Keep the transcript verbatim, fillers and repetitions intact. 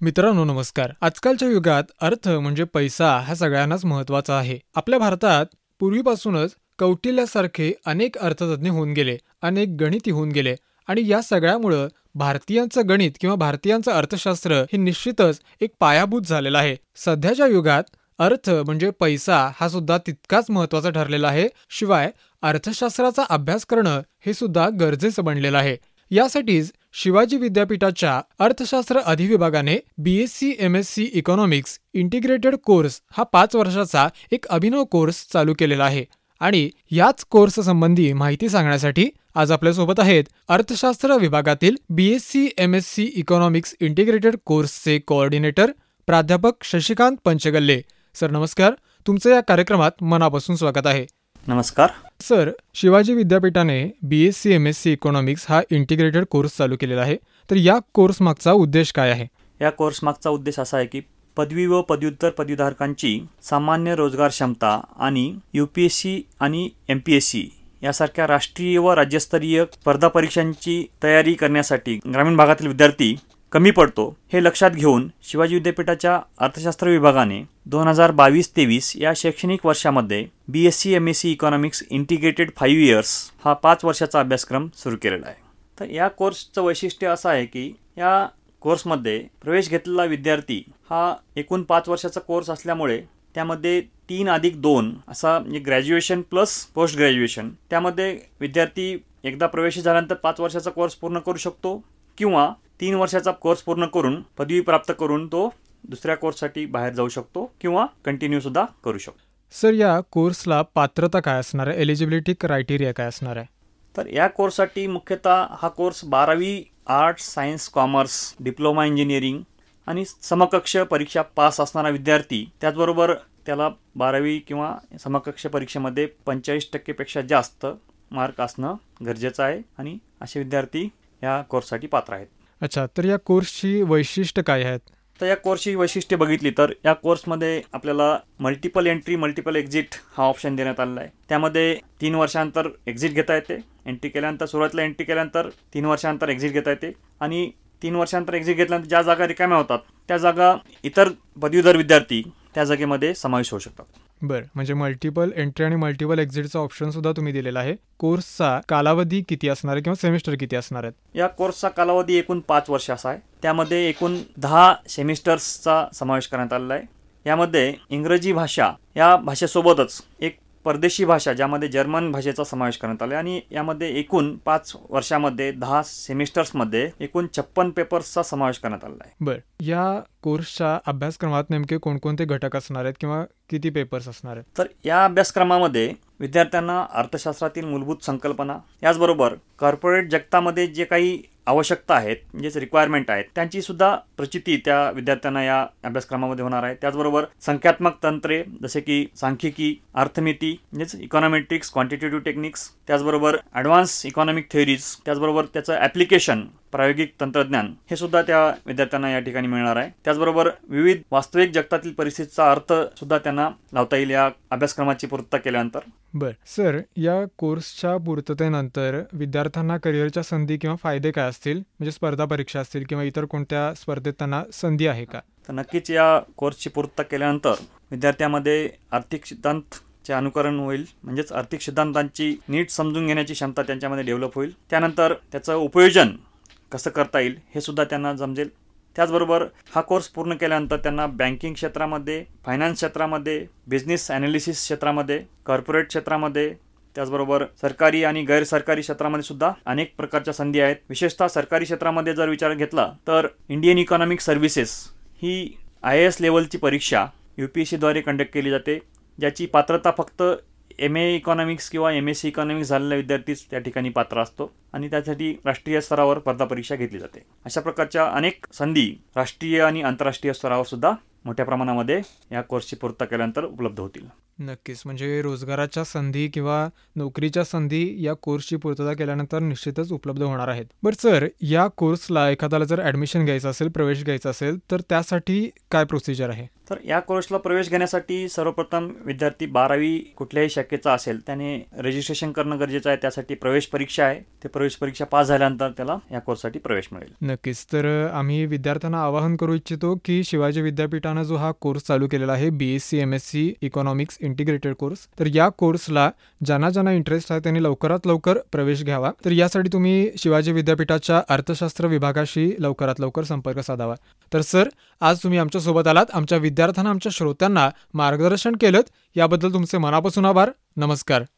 मित्रांनो नमस्कार. आजकालच्या युगात अर्थ म्हणजे पैसा हा सगळ्यांनाच महत्त्वाचा आहे. आपल्या भारतात पूर्वीपासूनच कौटिल्यासारखे अनेक अर्थतज्ञ होऊन गेले, अनेक गणिती होऊन गेले आणि या सगळ्यामुळं भारतीयांचं गणित किंवा भारतीयांचं अर्थशास्त्र हे निश्चितच एक पायाभूत झालेलं आहे. सध्याच्या युगात अर्थ म्हणजे पैसा हा सुद्धा तितकाच महत्त्वाचा ठरलेला आहे. शिवाय अर्थशास्त्राचा अभ्यास करणं हे सुद्धा गरजेचं बनलेलं आहे. यासाठीच शिवाजी विद्यापीठाच्या अर्थशास्त्र अधिविभागाने B S C M S C economics integrated course हा पाच वर्षाचा एक अभिनव कोर्स चालू केलेला आहे. आणि याच कोर्स संबंधी माहिती सांगण्यासाठी आज आपल्यासोबत आहेत अर्थशास्त्र विभागातील B S C M S C economics integrated कोर्सचे कोऑर्डिनेटर प्राध्यापक शशिकांत पंचगल्ले. सर नमस्कार. तुमचं या कार्यक्रमात मनापासून स्वागत आहे. नमस्कार सर, शिवाजी विद्यापीठाने B S C M S C economics हा इंटिग्रेटेड कोर्स चालू केलेला आहे. तर या कोर्स मागचा उद्देश काय आहे? या कोर्स मागचा उद्देश असा आहे की पदवी व पदव्युत्तर पदवीधारकांची सामान्य रोजगार क्षमता आणि यू पी एस सी आणि एम पी एस सी यासारख्या राष्ट्रीय व राज्यस्तरीय स्पर्धा परीक्षांची तयारी करण्यासाठी ग्रामीण भागातील विद्यार्थी कमी पडतो हे लक्षात घेऊन शिवाजी विद्यापीठाच्या अर्थशास्त्र विभागाने दोन हजार बावीस तेवीस या शैक्षणिक वर्षामध्ये B S C M S C economics integrated five years हा पाच वर्षाचा अभ्यासक्रम सुरू केलेला आहे. तर या कोर्सचं वैशिष्ट्य असं आहे की या कोर्समध्ये प्रवेश घेतलेला विद्यार्थी हा एकूण पाच वर्षाचा कोर्स असल्यामुळे त्यामध्ये तीन अधिक दोन असा म्हणजे ग्रॅज्युएशन प्लस पोस्ट ग्रॅज्युएशन त्यामध्ये विद्यार्थी एकदा प्रवेश झाल्यानंतर पाच वर्षाचा कोर्स पूर्ण करू शकतो किंवा तीन वर्षाचा कोर्स पूर्ण करून पदवी प्राप्त करून तो दुसऱ्या कोर्ससाठी बाहेर जाऊ शकतो किंवा कंटिन्यू सुद्धा करू शकतो. सर, या कोर्सला पात्रता काय असणार आहे? एलिजिबिलिटी क्रायटेरिया काय असणार आहे? तर या कोर्ससाठी मुख्यतः हा कोर्स बारावी arts science commerce diploma engineering आणि समकक्ष परीक्षा पास असणारा विद्यार्थी, त्याचबरोबर त्याला बारावी किंवा समकक्ष परीक्षेमध्ये पंचेचाळीस टक्केपेक्षा जास्त मार्क असणं गरजेचं आहे आणि असे विद्यार्थी या कोर्ससाठी पात्र आहेत. अच्छा, तर या कोर्सची वैशिष्ट्य काय आहेत? तर या कोर्सची वैशिष्ट्ये बघितली तर या कोर्समध्ये आपल्याला मल्टिपल एंट्री मल्टिपल एक्झिट हा ऑप्शन देण्यात आलेला आहे. त्यामध्ये तीन वर्षांतर एक्झिट घेता येते. एंट्री केल्यानंतर सुरुवातीला एंट्री केल्यानंतर तीन वर्षांतर एक्झिट घेता येते आणि तीन वर्षांतर एक्झिट घेतल्यानंतर ज्या जागा रिकाम्या होतात त्या जागा इतर पदवीधर विद्यार्थी त्या जागेमध्ये समावेश होऊ शकतात. बरं, म्हणजे मल्टिपल एंट्री आणि मल्टिपल एक्झिटचा ऑप्शन सुद्धा तुम्ही दिलेला आहे. कोर्सचा कालावधी किती असणार आहे किंवा सेमिस्टर किती असणार आहेत? या कोर्सचा कालावधी एकूण पाच वर्ष असा आहे. त्यामध्ये एकूण दहा सेमिस्टर्सचा समावेश करण्यात आलेला आहे. यामध्ये इंग्रजी भाषा या भाषेसोबतच एक परदेशी भाषा ज्यामध्ये जर्मन भाषेचा समावेश करण्यात आला आणि यामध्ये एकूण पाच वर्षामध्ये दहा सेमिस्टर्समध्ये एकूण छप्पन पेपर्सचा समावेश करण्यात आलेला आहे. बरं, या कोर्सच्या अभ्यासक्रमात नेमके कोणकोणते घटक असणार आहेत किंवा किती पेपर्स असणार आहेत? तर या अभ्यासक्रमामध्ये विद्यार्थ्यांना अर्थशास्त्रातील मूलभूत संकल्पना याचबरोबर कॉर्पोरेट जगतामध्ये जे काही आवश्यकता आहेत म्हणजेच रिक्वायरमेंट आहेत त्यांची सुद्धा प्रचिती त्या विद्यार्थ्यांना या अभ्यासक्रमामध्ये होणार आहे. त्याचबरोबर संख्यात्मक तंत्रे जसे की सांख्यिकी, अर्थमिती म्हणजेच इकॉनॉमेट्रिक्स, क्वांटिटेटिव्ह टेक्निक्स, त्याचबरोबर ॲडव्हान्स इकॉनॉमिक थेअरीज, त्याचबरोबर त्याचं ॲप्लिकेशन प्रायोगिक तंत्रज्ञान हे सुद्धा त्या विद्यार्थ्यांना या ठिकाणी मिळणार आहे. त्याचबरोबर विविध वास्तविक जगतातील परिस्थितीचा अर्थ सुद्धा त्यांना लावता येईल या अभ्यासक्रमाची पूर्तता केल्यानंतर. बरं सर, या कोर्सच्या पूर्ततेनंतर विद्यार्थ्यांना करिअरच्या संधी किंवा फायदे काय असतील? म्हणजे स्पर्धा परीक्षा असतील किंवा इतर कोणत्या स्पर्धेत त्यांना संधी आहे का? तर नक्कीच या कोर्सची पूर्तता केल्यानंतर विद्यार्थ्यामध्ये आर्थिक सिद्धांत चे अनुकरण होईल. म्हणजेच आर्थिक सिद्धांतांची नीट समजून घेण्याची क्षमता त्यांच्यामध्ये डेव्हलप होईल. त्यानंतर त्याचं उपयोजन कसं करता येईल हे सुद्धा त्यांना समजेल. त्याचबरोबर हा कोर्स पूर्ण केल्यानंतर त्यांना बँकिंग क्षेत्रामध्ये, फायनान्स क्षेत्रामध्ये, बिझनेस ॲनालिसिस क्षेत्रामध्ये, कॉर्पोरेट क्षेत्रामध्ये, त्याचबरोबर सरकारी आणि गैरसरकारी क्षेत्रामध्ये सुद्धा अनेक प्रकारच्या संधी आहेत. विशेषतः सरकारी क्षेत्रामध्ये जर विचार घेतला तर इंडियन इकॉनॉमिक सर्व्हिसेस ही आय ए एस लेवलची परीक्षा यू पी एस सीद्वारे कंडक्ट केली जाते, ज्याची पात्रता फक्त एम ए इकॉनॉमिक्स किंवा एम एस सी इकॉनॉमिक्स झालेला विद्यार्थीच त्या ठिकाणी पात्र असतो आणि त्यासाठी राष्ट्रीय स्तरावर स्पर्धा परीक्षा घेतली जाते. अशा प्रकारच्या अनेक संधी राष्ट्रीय आणि आंतरराष्ट्रीय स्तरावर सुद्धा मोठ्या प्रमाणामध्ये या कोर्सची पूर्तता केल्यानंतर उपलब्ध होतील. नक्कीच, म्हणजे रोजगाराच्या संधी किंवा नोकरीच्या संधी या कोर्सची पूर्तता केल्यानंतर निश्चितच उपलब्ध होणार आहेत. बरं सर, या कोर्सला एखाद्याला जर ॲडमिशन घ्यायचं असेल, प्रवेश घ्यायचा असेल तर त्यासाठी काय प्रोसिजर आहे? तर या कोर्सला प्रवेश घेण्यासाठी सर्वप्रथम विद्यार्थी बारावी कुठल्याही शाखेचा असेल त्याने रजिस्ट्रेशन करणं गरजेचं आहे. त्यासाठी प्रवेश परीक्षा आहे. ते प्रवेश परीक्षा पास झाल्यानंतर त्याला या कोर्ससाठी प्रवेश मिळेल. नक्कीच. तर आम्ही विद्यार्थ्यांना आवाहन करू इच्छितो की शिवाजी विद्यापीठानं जो हा कोर्स चालू केलेला आहे B S C M S C economics integrated course, तर या कोर्सला ज्यांना ज्यांना इंटरेस्ट आहे त्यांनी लवकरात लवकर प्रवेश घ्यावा. तर यासाठी तुम्ही शिवाजी विद्यापीठाच्या अर्थशास्त्र विभागाशी लवकरात लवकर संपर्क साधावा. तर सर, आज तुम्ही आमच्यासोबत आलात, आमच्या विद्यार्थ्यांना, आमच्या श्रोत्यांना मार्गदर्शन केलं, याबद्दल तुमचे मनापासून आभार. नमस्कार.